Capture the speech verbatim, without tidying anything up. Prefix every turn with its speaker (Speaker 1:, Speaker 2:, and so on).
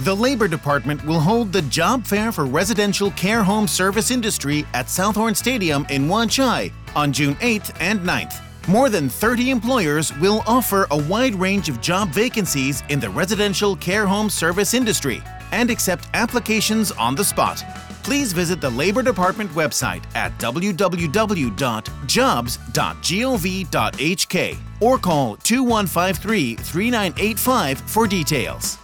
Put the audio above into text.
Speaker 1: The Labor Department will hold the Job Fair for Residential Care Home Service Industry at Southhorn Stadium in Wan Chai on June eighth and ninth. More than thirty employers will offer a wide range of job vacancies in the residential care home service industry and accept applications on the spot. Please visit the Labor Department website at w w w dot jobs dot gov dot h k or call two one five three, three nine eight five for details.